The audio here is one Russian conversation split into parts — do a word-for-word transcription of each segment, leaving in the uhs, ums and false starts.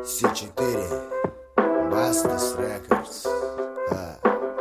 Си четыре, Бастас Рекордс. А,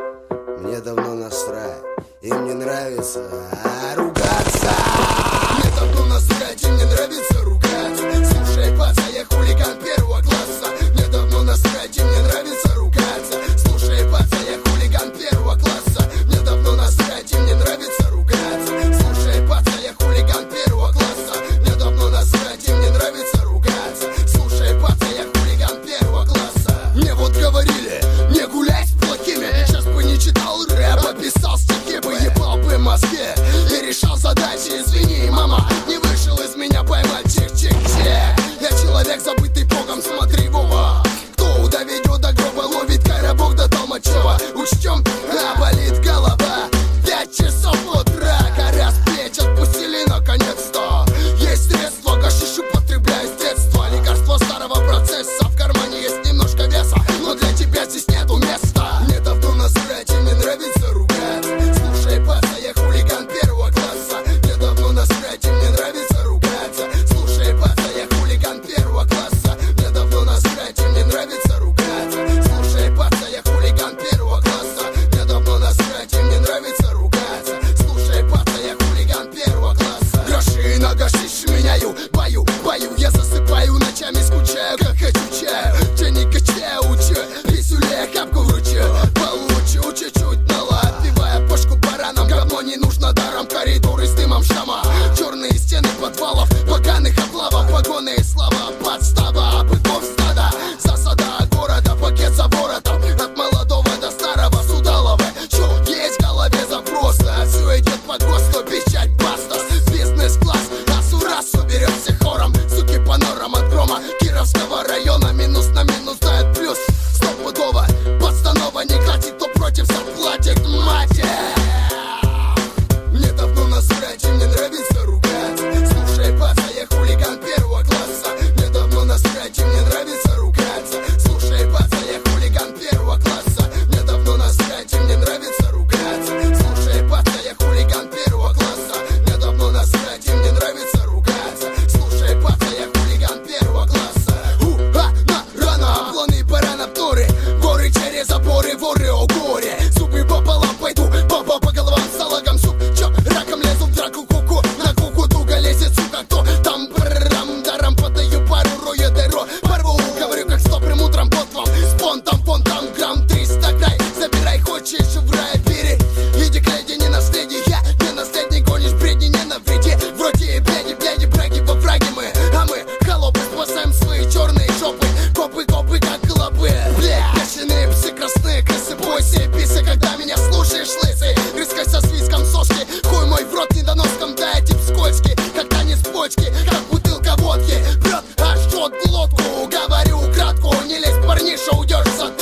мне давно насрать, им не нравится а, ругаться. Мне давно насрать, им не нравится ругаться. Слушай, паца, я хулиган первого класса. Мне давно насрать, им не нравится ругаться. Слушай, паца, я хулиган первого класса. Мне давно насрать, им не нравится ругаться. Слушай, паца, я хулиган первого класса. Мне давно насрать, им не нравится ругаться. Слушай, паца, я хулиган первого класса. Мне вот говорили, не гуляй с плохими. Сейчас бы не читал рэп, а писал стихи бы, ебал бы мозги и решал задачи. Извини, мама, не вышел из меня поймать чих-чих-чих. Я человек, забытый Богом, смотри, Вова. Кто доведет до гроба, ловит кайра, Бог до Толмачева. Учтем, а болит голова. Пять часов утра, горя с плеч отпустили наконец-то. Есть средства, гашиш употребляю с детства. Лекарство старого процесса, в кармане есть немножко веса, но для тебя здесь нету места. Мне давно насрать, и мне нравится ругаться. Слушай, паца, я хулиган первого класса. Мне давно насрать, и мне нравится ругаться. Слушай, паца, я хулиган первого класса. Мне давно насрать, и мне нравится ругаться. Слушай, паца, я хулиган первого класса. Мне давно насрать, и мне нравится ругаться. Слушай, паца, я хулиган первого класса. Гроши на гашиш меняю, баю, баю. Я засыпаю ночами, скучаю, как хочу чаю. Че не качаю, учу, писюле, капку вручу. Получу чуть-чуть нала, отбивая пошку баранам. Говно не нужно даром, коридоры с дымом шама. Черные стены подвалов, поганых облавов. Погоны и слава, подстава, быков стада. Засада города, пакет за воротом. От молодого до старого судалова. Чё есть в голове запросы? Все идет по ГОСТу, печать Бастас. Бизнес-класс, асу-расу берет всех хором. Суки по норам от грома Кировского района. Минус на минус дает плюс. Стопудово, постанова не катит, кто против заплатит, мать. Мне давно насрать, и мне нравится ругаться. Слушай, паца, я хулиган первого класса. Мне давно насрать, и мне нравится ругаться. Слушай, паца, я хулиган первого класса. Мне давно насрать, и мне нравится ругаться. Слушай, паца, я хулиган первого класса. Мне давно насрать, и мне нравится ругаться. Слушай, паца, я хулиган первого класса. У-ха, на рано, облоны баран обторы. Горы через заборы, воры о горе. Зубы пополам пойду, баба по головам салагом. Сук, чё, раком лезу в драку, куку. На куку туго лезет, сука, кто там брам, даром подаю пару, рою дыро. Порву, говорю, как стопрым утром под вам. Спон там, пон там, грамм триста край. Забирай, хочешь в рай, бери. Иди к леди, не наследие, я не наследник, гонишь бредни, не навреди. Вроде бляди, бляди, браги во враги мы. А мы, холопы, спасаем свои черные жопы. Копы, копы, как голубы. Бля, качаные псы, красные крысы. Бойся и писы, когда меня слушаешь, лысый. Рыскай со свиском соски. Хуй мой в рот недоноском, да я тип скользкий. Как танец почки, как бутылка водки. Прет аж от глотку, говорю кратко. Не лезь, парниша, уйдешь за